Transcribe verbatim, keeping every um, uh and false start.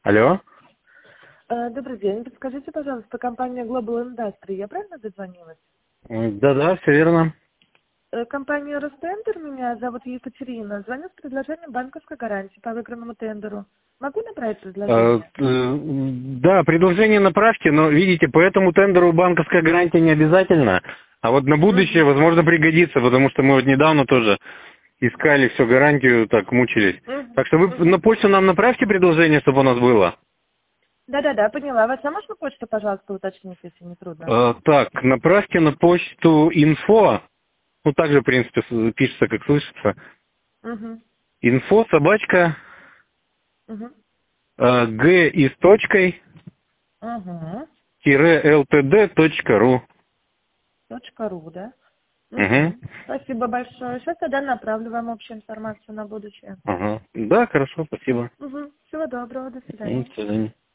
Алло. Э, Добрый день. Подскажите, пожалуйста, компания Global Industry. Я правильно дозвонилась? М, Да-да, все верно. Э, Компания Ростендер, меня зовут Екатерина. Звоню с предложением банковской гарантии по выигранному тендеру. Могу направить Э, предложение? э, Да, предложение направьте, но видите, по этому тендеру банковская гарантия не обязательно. А вот на будущее, Угу. возможно, пригодится, потому что мы вот недавно тоже искали все гарантию, так мучились. Угу. Так что вы Угу. на почту нам направьте предложение, чтобы у нас было. Да-да-да, поняла вас. А можно почту, пожалуйста, уточнить, если не трудно? Э, Так, направьте на почту инфо, ну также, в принципе, с- пишется, как слышится. Угу. Инфо, собачка, Угу. э, г и с точкой, Угу. тире ltd точка ру. Точка ру, да? Угу. Угу. Спасибо большое. Сейчас тогда направлю вам общую информацию на будущее. Ага. Да, хорошо, спасибо. Угу. Всего доброго, до М, свидания. До свидания.